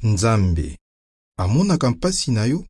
Nzambe amonaka mpasi na yo?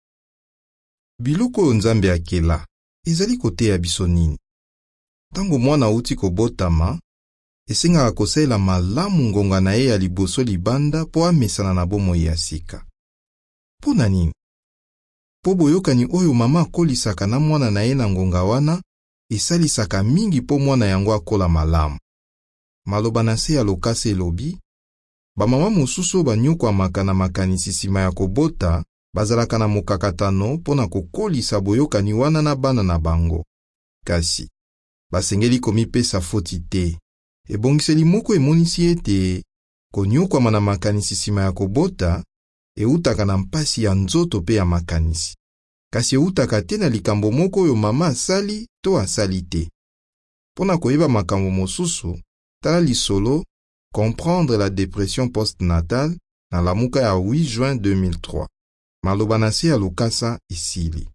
Biloko oyo Nzambe akela ezali koteya biso nini? Tango mwana auti kobotama, esengaka kosalela malamu ngonga na ye ya liboso libanda po amesana na bomoi ya sika. Pona nini? Po boyokani oyo mama akolisaka na mwana na ye na ngonga wana, esalisaka mingi po mwana yango akola malamu. Maloba na se ya lokasa elobi, bamama mosusu banyokwamaka na makanisi nsima ya kobota, bazalaka na mokakatano pona kokolisa boyokani wana na bana na bango. Kasi basengeli komipesa foti te. Ebongiseli moko emonisi ete konyokwama na makanisi nsima ya kobota eutaka na mpasi ya nzoto pe ya makanisi. Kasi eutaka te na likambo moko oyo mama asali to asali te. Pona koyeba makambo mosusu, tala lisolo Comprendre la dépression postnatale na lamuka ya 8 juin 2003. Maloba na se ya lokasa isili.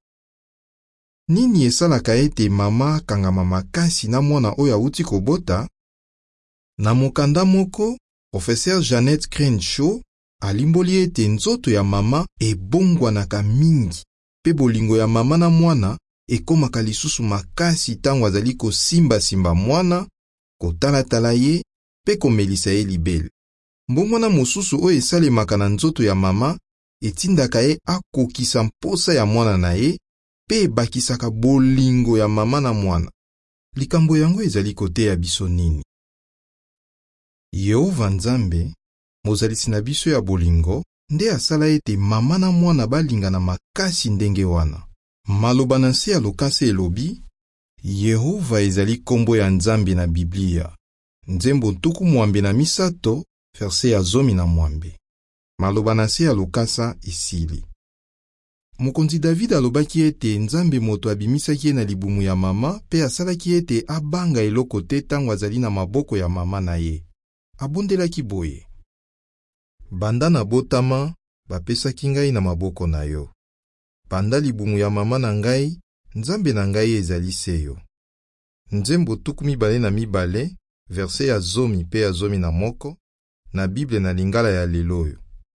Nini esalaka ete mama kangama makasi na mwana oyo auti kobota? Na mokanda moko, professeur Jeannette Crenshaw alimboli ete nzoto ya mama ebongwanaka mingi, pe bolingo ya mama na mwana ekomaka lisusu makasi tango azali kosimba mwana, kotalatala ye, pe komelisa ye libele. Mbongwana mosusu oyo esalemaka na nzoto ya mama etindaka ye akokisa mposa ya mwana na ye, pe ebakisaka bolingo ya mama na mwana. Likambo yango ezali koteya biso nini? Yehova Nzambe, mozalisi na biso ya bolingo, nde asala ete mama na mwana balingana makasi ndenge wana. Maloba na se ya lokasa elobi, Yehova ezali kombo ya Nzambe na Biblia. Nzembo ntuku mwambe na misato, verse ya 10. Maloba na se ya lokasa isili. Mokonzi David alobaki ete Nzambe moto abimisaki ye na libumu ya mama pe asalaki ete abanga eloko te tango azali na maboko ya mama na ye. Abondelaki boye: banda na botama, bapesaki ngai na maboko na yo. Banda libumu ya mama na ngai, Nzambe na ngai ezali seyo. Nzembo tuku 2, verse ya 10 pe ya 11 na Bible na lingala ya leloyo.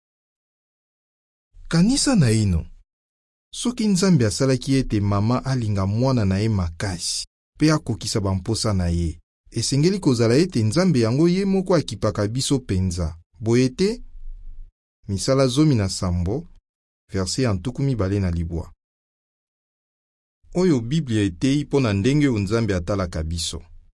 Kanisa na ino, soki Nzambe asalaki ete mama alinga mwana na ye makasi pe akokisa bamposa na ye, esengeli kozala ete Nzambe yango ye moko akipaka biso penza. Boye te? Misala 17, verse ya 29. Oyo Biblia etei pona ndenge oyo Nzambe atalaka biso.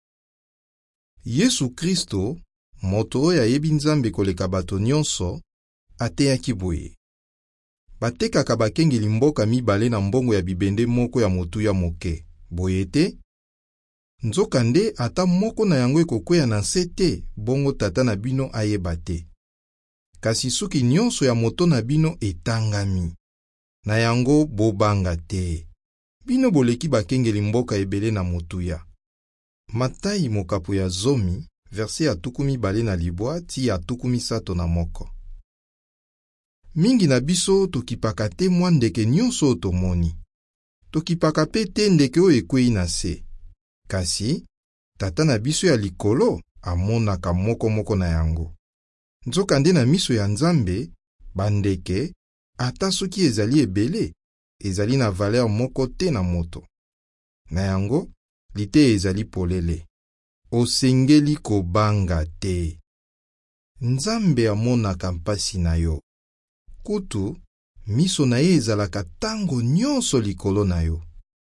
Yesu Kristo, moto oyo ayebi Nzambe koleka bato nyonso, ateyaki boye. Batekaka bakengeli mboka 2 na mbongo ya bibende moko ya motuya moke. Boye te? Nzokande ata moko na yango ekokweya na nse te, bongo tata na bino ayeba te. Kasi suki nyonso ya moto na bino etangami, na yango bobanga te. Bino boleki bakengeli mboka ebele na motuya. Matayi mokapo ya 10, verse ya 21 ti ya 31. Mingi na biso tokipaka te mwa ndeke nyonso tomoni. Tokipaka pe te ndeke oyo ekwei na se. Kasi tata na biso ya likolo amonaka moko na yango. Nzokande na miso ya Nzambe, bandeke, ata soki ezali ebele, ezali na valeur moko te na moto. Na yango, lite ezali polele. Osengeli kobanga te. Nzambe amonaka mpasi na yo. Kutu, miso na ye ezalaka tango nyonso likolo na yo.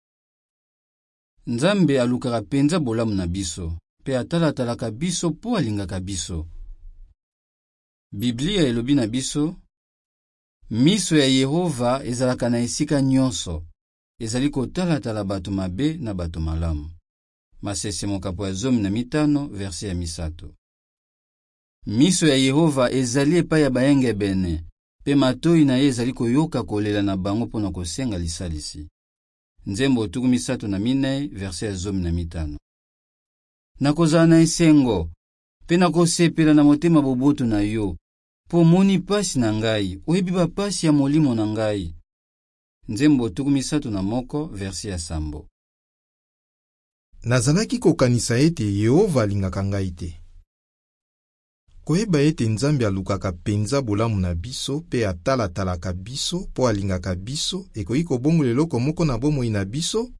Nzambe alukaka penza bolamu na biso, pe atalatalaka biso po alingaka biso. Biblia elobi na biso, miso ya Yehova ezalaka na esika nyonso, ezali kotalatala bato mabe na bato malamu. Masese mokapo ya 15, verse ya 3. Miso ya Yehova ezali epai ya bayengebene, pe matoi na ye ezali koyoka kolela na bango pona kosenga lisalisi. Nzembo 34, verse ya 15. Nakozala na esengo, pe nakosepela na motema boboto na yo, po moni pasi na ngai, oyebi bapasi ya molimo na ngai. Nzembo 31, verse ya 3. Nazalaki kokanisa ete Yehova alingaka ngai te. Koyeba ete Nzambe alukaka penza bolamu na biso pe atalatalaka biso po alingaka biso ekoki kobongola eloko moko na bomoi na biso?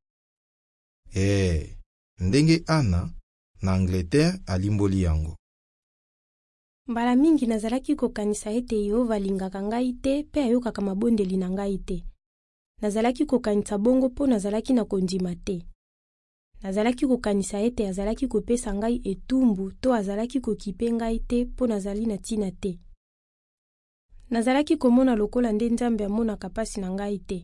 Ndenge Ana na Angleterre alimboli yango. Mbala mingi nazalaki kokanisa ete Yehova alingaka ngai te pe ayokaka mabondeli na ngai te. Nazalaki kokanisa bongo po nazalaki na kondima te. Nazalaki kokanisa ete azalaki kopesa ngai etumbu to azalaki kokipe ngai te po nazali na tina te. Nazalaki komona lokola nde Nzambe amonaka pasi na ngai te.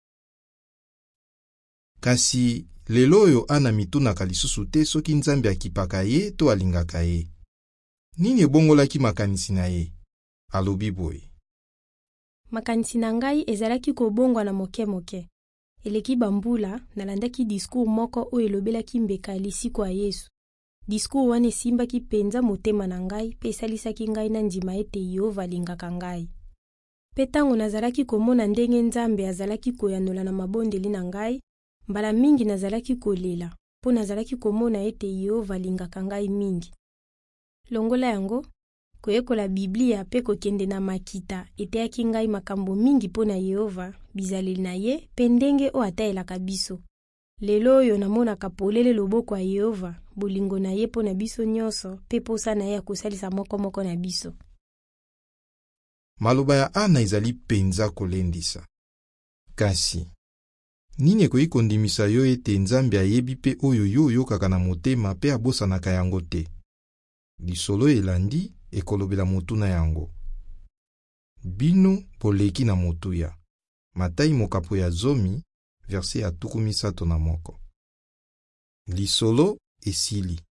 Kasi lelo oyo Ana mitunaka lisusu te soki Nzambe akipaka ye to alingaka ye. Nini ebongolaki makanisi na ye? Alobi boye. Makanisi na ngai ezalaki kobongwa na moke. Eleki bambula nalandaki discours moko oyo elobelaki mbeka lisiko ya Yesu. Discours wana esimbaki penza motema na ngai pe esalisaki ngai na ndima ete Yehova alingaka ngai. Pe tango nazalaki komona ndenge Nzambe azalaki koyanola na mabondeli na ngai, mbala mingi nazalaki kolela po nazalaki komona ete Yehova alingaka ngai mingi. Longola yango, koyekola Biblia pe kokende na makita eteyaki ngai makambo mingi po na Yehova, bizaleli na ye pe ndenge o atayelaka biso. Lelo oyo namonaka polele loboko ya Yehova, bolingo na ye po na biso nyonso pe posa na ye akosalisa moko na biso. Maloba ya Ana ezali penza kolendisa. Kasi nini ekoki kondimisa yo ete Nzambe ayebi pe oyo yo oyokaka na motema pe abosanaka yango te? Lisolo elandi ekolobela motuna yango. Bino boleki na motuya. Matayi mokapo ya 10 verset ya 31. Lisolo esili.